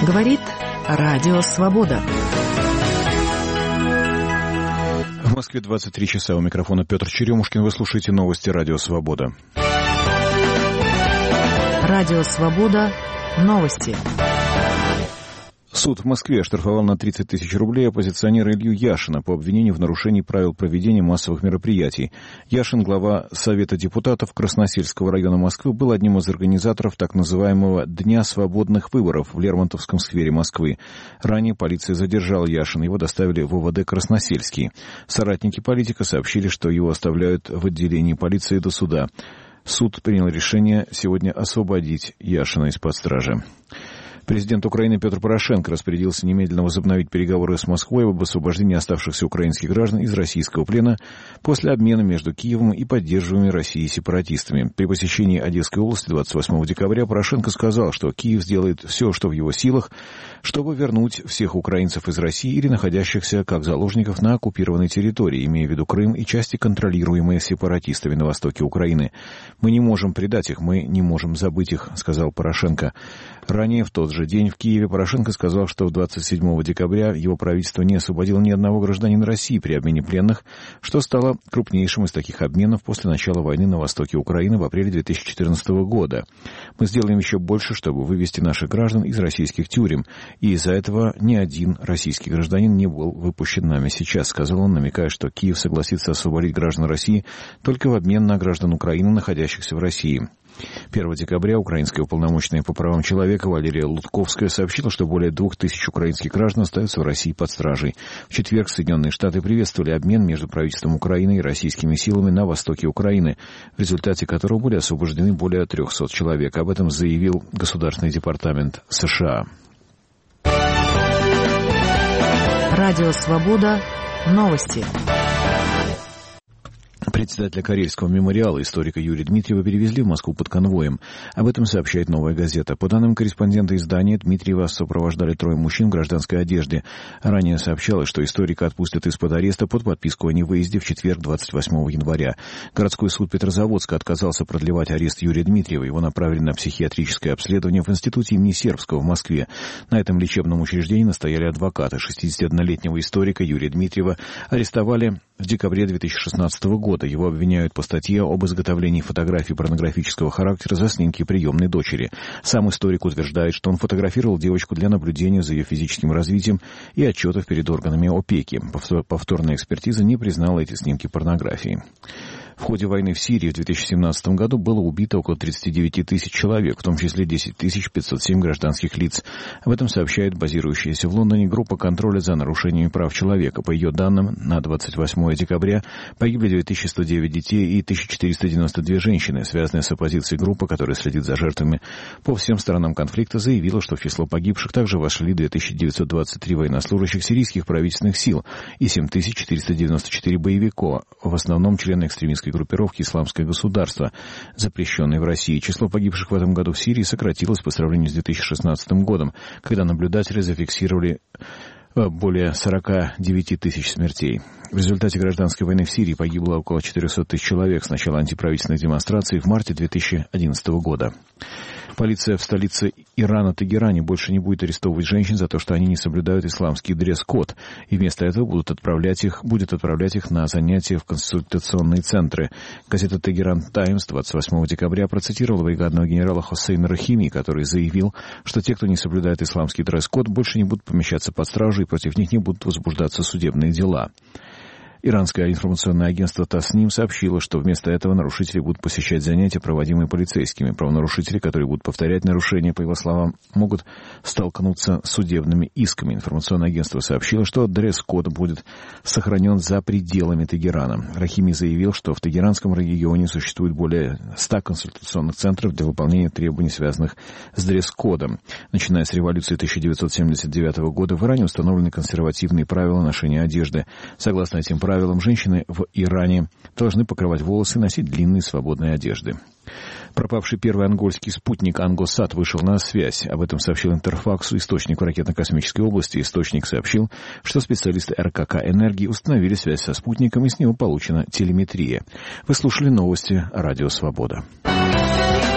Говорит Радио Свобода. В Москве 23 часа. У микрофона Петр Черемушкин. Вы слушаете новости Радио Свобода. Радио Свобода. Новости. Суд в Москве оштрафовал на 30 тысяч рублей оппозиционера Илью Яшина по обвинению в нарушении правил проведения массовых мероприятий. Яшин, глава Совета депутатов Красносельского района Москвы, был одним из организаторов так называемого «Дня свободных выборов» в Лермонтовском сквере Москвы. Ранее полиция задержала Яшина, его доставили в ОВД Красносельский. Соратники политика сообщили, что его оставляют в отделении полиции до суда. Суд принял решение сегодня освободить Яшина из-под стражи. Президент Украины Петр Порошенко распорядился немедленно возобновить переговоры с Москвой об освобождении оставшихся украинских граждан из российского плена после обмена между Киевом и поддерживаемыми Россией сепаратистами. При посещении Одесской области 28 декабря Порошенко сказал, что Киев сделает все, что в его силах, чтобы вернуть всех украинцев из России или находящихся как заложников на оккупированной территории, имея в виду Крым и части, контролируемые сепаратистами на востоке Украины. «Мы не можем предать их, мы не можем забыть их», — сказал Порошенко. Ранее в тот же день в Киеве Порошенко сказал, что 27 декабря его правительство не освободило ни одного гражданина России при обмене пленных, что стало крупнейшим из таких обменов после начала войны на востоке Украины в апреле 2014 года. «Мы сделаем еще больше, чтобы вывести наших граждан из российских тюрем, и из-за этого ни один российский гражданин не был выпущен нами сейчас», — сказал он, намекая, что Киев согласится освободить граждан России только в обмен на граждан Украины, находящихся в России. 1 декабря украинская уполномоченная по правам человека Валерия Лутковская сообщила, что более 2000 украинских граждан остаются в России под стражей. В четверг Соединенные Штаты приветствовали обмен между правительством Украины и российскими силами на востоке Украины, в результате которого были освобождены более 300 человек. Об этом заявил Государственный департамент США. Радио Свобода. Новости. Председателя Карельского мемориала, историка Юрия Дмитриева, перевезли в Москву под конвоем. Об этом сообщает «Новая газета». По данным корреспондента издания, Дмитриева сопровождали 3 мужчин в гражданской одежде. Ранее сообщалось, что историка отпустят из-под ареста под подписку о невыезде в четверг, 28 января. Городской суд Петрозаводска отказался продлевать арест Юрия Дмитриева. Его направили на психиатрическое обследование в Институте имени Сербского в Москве. На этом лечебном учреждении настояли адвокаты. 61-летнего историка Юрия Дмитриева арестовали в декабре 2016 года. Его обвиняют по статье об изготовлении фотографий порнографического характера за снимки приемной дочери. Сам историк утверждает, что он фотографировал девочку для наблюдения за ее физическим развитием и отчетов перед органами опеки. Повторная экспертиза не признала эти снимки порнографией. В ходе войны в Сирии в 2017 году было убито около 39 тысяч человек, в том числе 10 507 гражданских лиц. Об этом сообщает базирующаяся в Лондоне группа контроля за нарушениями прав человека. По ее данным, на 28 декабря погибли 2109 детей и 1492 женщины. Связанная с оппозицией группа, которая следит за жертвами по всем сторонам конфликта, заявила, что в число погибших также вошли 2923 военнослужащих сирийских правительственных сил и 7494 боевика, в основном члены экстремистской группировки «Исламское государство», запрещенной в России. Число погибших в этом году в Сирии сократилось по сравнению с 2016 годом, когда наблюдатели зафиксировали более 49 тысяч смертей. В результате гражданской войны в Сирии погибло около 400 тысяч человек с начала антиправительственных демонстраций в марте 2011 года. Полиция в столице Ирана, Тегеране, больше не будет арестовывать женщин за то, что они не соблюдают исламский дресс-код, и вместо этого будет отправлять их на занятия в консультационные центры. Газета «Тегеран Таймс» 28 декабря процитировала бригадного генерала Хосейна Рахими, который заявил, что те, кто не соблюдает исламский дресс-код, больше не будут помещаться под стражу, и против них не будут возбуждаться судебные дела. Иранское информационное агентство ТАСНИМ сообщило, что вместо этого нарушители будут посещать занятия, проводимые полицейскими. Правонарушители, которые будут повторять нарушения, по его словам, могут столкнуться с судебными исками. Информационное агентство сообщило, что дресс-код будет сохранен за пределами Тегерана. Рахими заявил, что в Тегеранском регионе существует более 100 консультационных центров для выполнения требований, связанных с дресс-кодом. Начиная с революции 1979 года в Иране установлены консервативные правила ношения одежды. Согласно этим правилам, женщины в Иране должны покрывать волосы и носить длинные свободные одежды. Пропавший первый ангольский спутник «Ангосат» вышел на связь. Об этом сообщил Интерфаксу источник в ракетно-космической области. Источник сообщил, что специалисты РКК «Энергии» установили связь со спутником, и с него получена телеметрия. Вы слушали новости «Радио Свобода».